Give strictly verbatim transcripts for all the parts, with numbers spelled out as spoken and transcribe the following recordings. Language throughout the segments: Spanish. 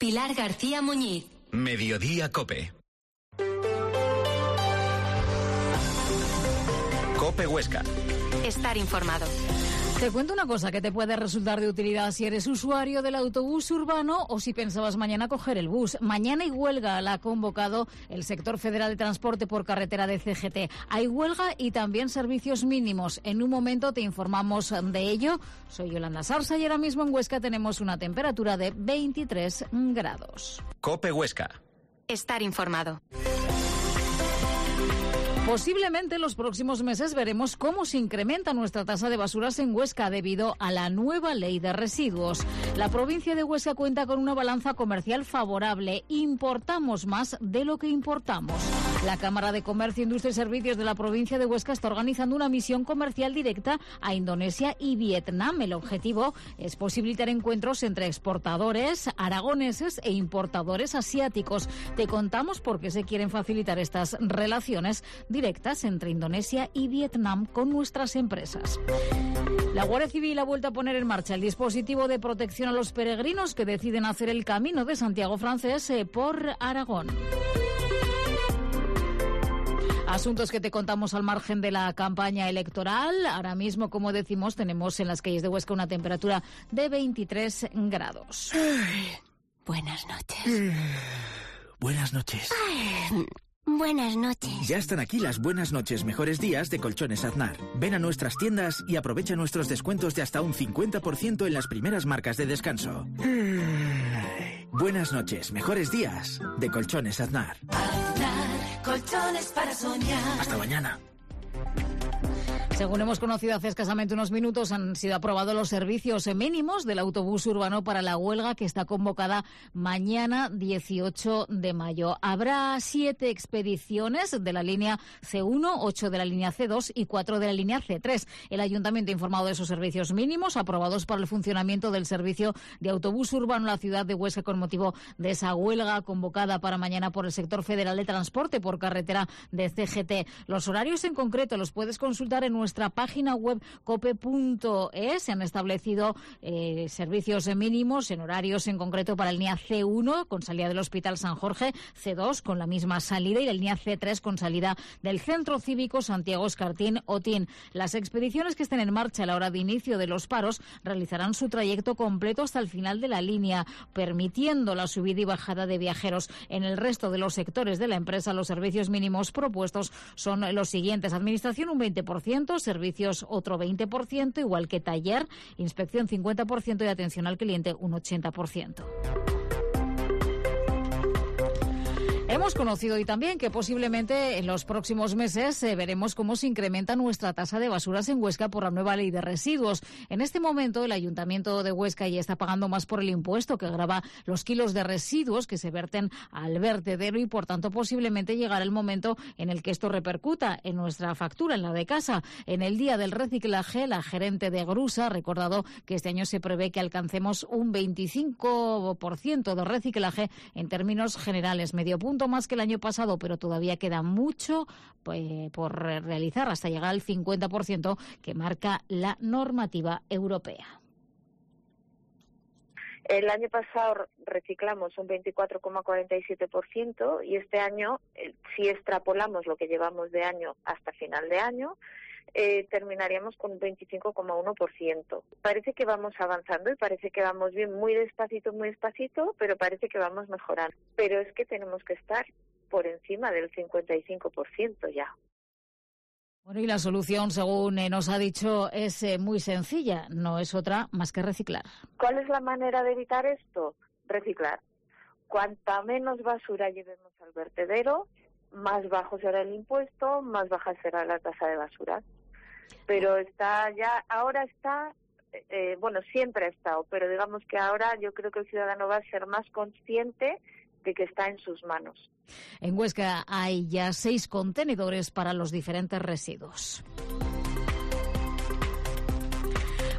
Pilar García Muñiz. Mediodía Cope. Cope Huesca. Estar informado. Te cuento una cosa que te puede resultar de utilidad si eres usuario del autobús urbano o si pensabas mañana coger el bus. Mañana hay huelga, la ha convocado el sector federal de transporte por carretera de C G T. Hay huelga y también servicios mínimos. En un momento te informamos de ello. Soy Yolanda Sarsa y ahora mismo en Huesca tenemos una temperatura de veintitrés grados. Cope Huesca. Estar informado. Posiblemente en los próximos meses veremos cómo se incrementa nuestra tasa de basuras en Huesca debido a la nueva ley de residuos. La provincia de Huesca cuenta con una balanza comercial favorable. Importamos más de lo que importamos. La Cámara de Comercio, Industria y Servicios de la provincia de Huesca está organizando una misión comercial directa a Indonesia y Vietnam. El objetivo es posibilitar encuentros entre exportadores aragoneses e importadores asiáticos. Te contamos por qué se quieren facilitar estas relaciones directas entre Indonesia y Vietnam con nuestras empresas. La Guardia Civil ha vuelto a poner en marcha el dispositivo de protección a los peregrinos que deciden hacer el camino de Santiago francés por Aragón. Asuntos que te contamos al margen de la campaña electoral. Ahora mismo, como decimos, tenemos en las calles de Huesca una temperatura de veintitrés grados. Ay, buenas noches. Buenas noches. Ay, buenas noches. Ya están aquí las buenas noches, mejores días de Colchones Aznar. Ven a nuestras tiendas y aprovecha nuestros descuentos de hasta un cincuenta por ciento en las primeras marcas de descanso. Buenas noches, mejores días de Colchones Aznar. Aznar, colchones para soñar. Hasta mañana. Según hemos conocido hace escasamente unos minutos, han sido aprobados los servicios mínimos del autobús urbano para la huelga que está convocada mañana dieciocho de mayo. Habrá siete expediciones de la línea C uno, ocho de la línea C dos y cuatro de la línea C tres. El Ayuntamiento ha informado de esos servicios mínimos aprobados para el funcionamiento del servicio de autobús urbano en la ciudad de Huesca con motivo de esa huelga convocada para mañana por el sector federal de transporte por carretera de C G T. Los horarios en concreto los puedes consultar en nuestra página web cope punto es. Se han establecido eh, servicios mínimos en horarios en concreto para la línea C uno con salida del Hospital San Jorge, C dos con la misma salida y la línea C tres con salida del Centro Cívico Santiago Escartín Otín. Las expediciones que estén en marcha a la hora de inicio de los paros realizarán su trayecto completo hasta el final de la línea, permitiendo la subida y bajada de viajeros. En el resto de los sectores de la empresa, los servicios mínimos propuestos son los siguientes: administración un veinte por ciento, servicios otro veinte por ciento, igual que taller, inspección cincuenta por ciento y atención al cliente un ochenta por ciento. Hemos conocido hoy también que posiblemente en los próximos meses eh, veremos cómo se incrementa nuestra tasa de basuras en Huesca por la nueva ley de residuos. En este momento el Ayuntamiento de Huesca ya está pagando más por el impuesto que grava los kilos de residuos que se verten al vertedero y por tanto posiblemente llegará el momento en el que esto repercuta en nuestra factura, en la de casa. En el Día del Reciclaje, la gerente de Grusa ha recordado que este año se prevé que alcancemos un veinticinco por ciento de reciclaje en términos generales, medio punto más que el año pasado, pero todavía queda mucho pues, por realizar hasta llegar al cincuenta por ciento que marca la normativa europea. El año pasado reciclamos un veinticuatro coma cuarenta y siete por ciento y este año, si extrapolamos lo que llevamos de año hasta final de año, eh, terminaríamos con un veinticinco coma uno por ciento. Parece que vamos avanzando y parece que vamos bien, muy despacito, muy despacito, pero parece que vamos mejorando. Pero es que tenemos que estar por encima del cincuenta y cinco por ciento ya. Bueno, y la solución, según eh, nos ha dicho, es eh, muy sencilla, no es otra más que reciclar. ¿Cuál es la manera de evitar esto? Reciclar. Cuanta menos basura llevemos al vertedero, más bajo será el impuesto, más baja será la tasa de basura. Pero está ya, ahora está, eh, bueno, siempre ha estado, pero digamos que ahora yo creo que el ciudadano va a ser más consciente de que está en sus manos. En Huesca hay ya seis contenedores para los diferentes residuos.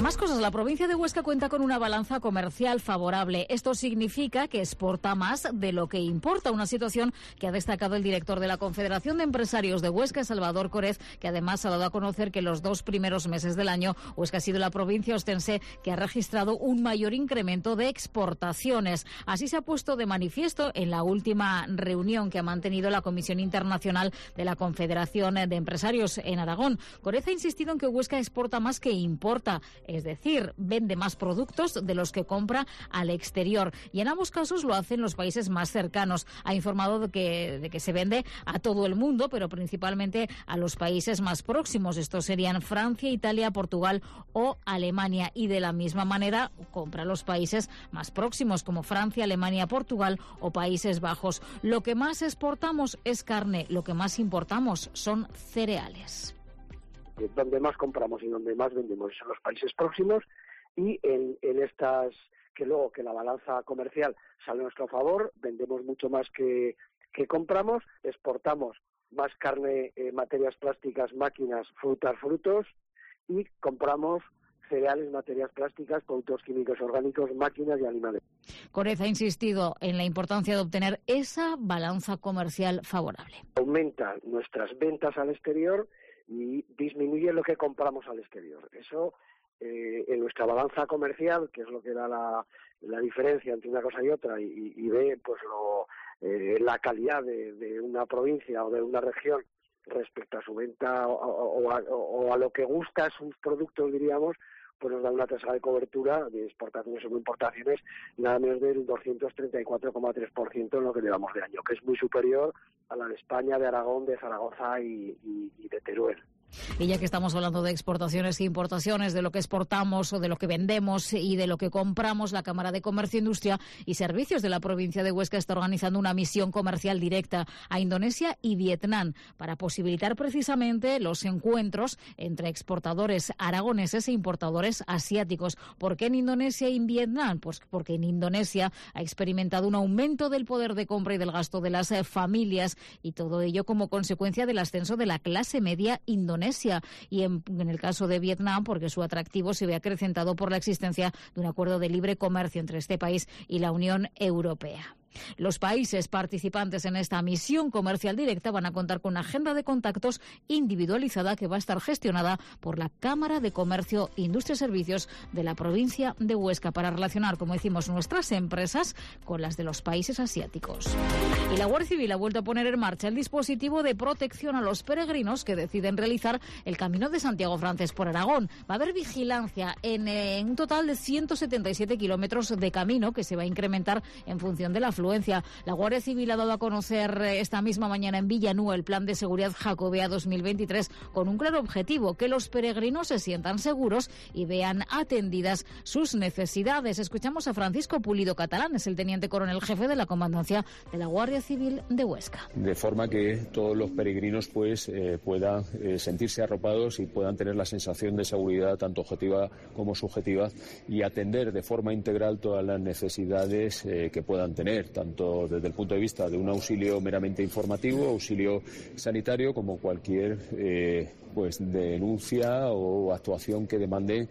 Más cosas. La provincia de Huesca cuenta con una balanza comercial favorable. Esto significa que exporta más de lo que importa, una situación que ha destacado el director de la Confederación de Empresarios de Huesca, Salvador Corez, que además ha dado a conocer que los dos primeros meses del año Huesca ha sido la provincia ostense que ha registrado un mayor incremento de exportaciones. Así se ha puesto de manifiesto en la última reunión que ha mantenido la Comisión Internacional de la Confederación de Empresarios en Aragón. Corez ha insistido en que Huesca exporta más que importa, es decir, vende más productos de los que compra al exterior. Y en ambos casos lo hacen los países más cercanos. Ha informado de que, de que se vende a todo el mundo, pero principalmente a los países más próximos. Estos serían Francia, Italia, Portugal o Alemania. Y de la misma manera compra a los países más próximos, como Francia, Alemania, Portugal o Países Bajos. Lo que más exportamos es carne, lo que más importamos son cereales. Donde más compramos y donde más vendemos son los países próximos, y en, en estas, que luego que la balanza comercial sale a nuestro favor, vendemos mucho más que, que compramos, exportamos más carne, eh, materias plásticas, máquinas, frutas, frutos, y compramos cereales, materias plásticas, productos químicos orgánicos, máquinas y animales. Corez ha insistido en la importancia de obtener esa balanza comercial favorable. Aumenta nuestras ventas al exterior y disminuye lo que compramos al exterior. Eso, eh, en nuestra balanza comercial, que es lo que da la, la diferencia entre una cosa y otra, y, y ve pues lo, eh, la calidad de, de una provincia o de una región respecto a su venta o, o, o, a, o a lo que gusta sus productos, diríamos, pues nos da una tasa de cobertura de exportaciones o importaciones nada menos del doscientos treinta y cuatro coma tres por ciento en lo que llevamos de año, que es muy superior a la de España, de Aragón, de Zaragoza y, y, y de Teruel. Y ya que estamos hablando de exportaciones e importaciones, de lo que exportamos o de lo que vendemos y de lo que compramos, la Cámara de Comercio, Industria y Servicios de la provincia de Huesca está organizando una misión comercial directa a Indonesia y Vietnam para posibilitar precisamente los encuentros entre exportadores aragoneses e importadores asiáticos. ¿Por qué en Indonesia y en Vietnam? Pues porque en Indonesia ha experimentado un aumento del poder de compra y del gasto de las familias, y todo ello como consecuencia del ascenso de la clase media indonesia. Y en, en el caso de Vietnam, porque su atractivo se ve acrecentado por la existencia de un acuerdo de libre comercio entre este país y la Unión Europea. Los países participantes en esta misión comercial directa van a contar con una agenda de contactos individualizada que va a estar gestionada por la Cámara de Comercio, Industria y Servicios de la provincia de Huesca para relacionar, como decimos, nuestras empresas con las de los países asiáticos. Y la Guardia Civil ha vuelto a poner en marcha el dispositivo de protección a los peregrinos que deciden realizar el Camino de Santiago Francés por Aragón. Va a haber vigilancia en, en un total de ciento setenta y siete kilómetros de camino que se va a incrementar en función de la afluencia. La Guardia Civil ha dado a conocer esta misma mañana en Villanúa el Plan de Seguridad Jacobea dos mil veintitrés con un claro objetivo: que los peregrinos se sientan seguros y vean atendidas sus necesidades. Escuchamos a Francisco Pulido Catalán, es el teniente coronel jefe de la Comandancia de la Guardia Civil de Huesca. De forma que todos los peregrinos pues eh, puedan eh, sentirse arropados y puedan tener la sensación de seguridad tanto objetiva como subjetiva, y atender de forma integral todas las necesidades eh, que puedan tener, tanto desde el punto de vista de un auxilio meramente informativo, auxilio sanitario, como cualquier eh, pues denuncia o actuación que demande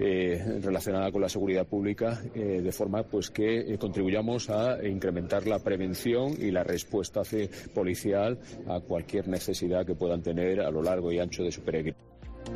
eh, relacionada con la seguridad pública, eh, de forma pues que eh, contribuyamos a incrementar la prevención y la respuesta policial a cualquier necesidad que puedan tener a lo largo y ancho de su peregrinación.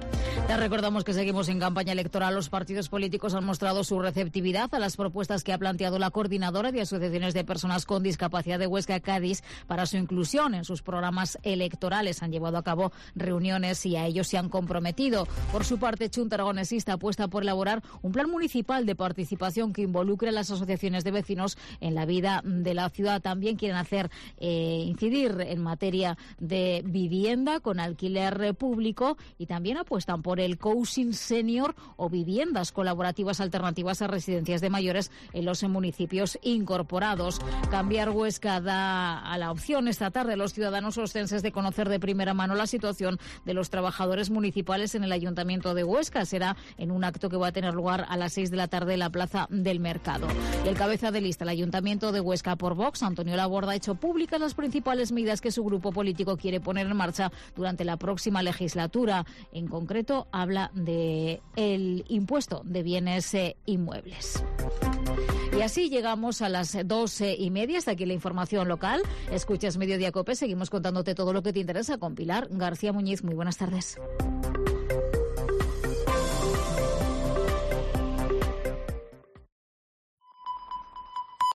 Te recordamos que seguimos en campaña electoral. Los partidos políticos han mostrado su receptividad a las propuestas que ha planteado la Coordinadora de Asociaciones de Personas con Discapacidad de Huesca, Cádiz, para su inclusión en sus programas electorales. Han llevado a cabo reuniones y a ellos se han comprometido. Por su parte, Chunta Aragonesista apuesta por elaborar un plan municipal de participación que involucre a las asociaciones de vecinos en la vida de la ciudad. También quieren hacer eh, incidir en materia de vivienda con alquiler público, y también apuestan por el cohousing senior o viviendas colaborativas alternativas a residencias de mayores en los municipios incorporados. Cambiar Huesca da a la opción esta tarde a los ciudadanos ostenses de conocer de primera mano la situación de los trabajadores municipales en el Ayuntamiento de Huesca. Será en un acto que va a tener lugar a las seis de la tarde en la Plaza del Mercado. Y el cabeza de lista, el Ayuntamiento de Huesca por Vox, Antonio Laborda, ha hecho públicas las principales medidas que su grupo político quiere poner en marcha durante la próxima legislatura. En concreto, ejemplo, habla de el impuesto de bienes eh, inmuebles. Y así llegamos a las doce y media. Hasta aquí la información local. Escuchas Mediodía Cope. Seguimos contándote todo lo que te interesa con Pilar García Muñiz. Muy buenas tardes.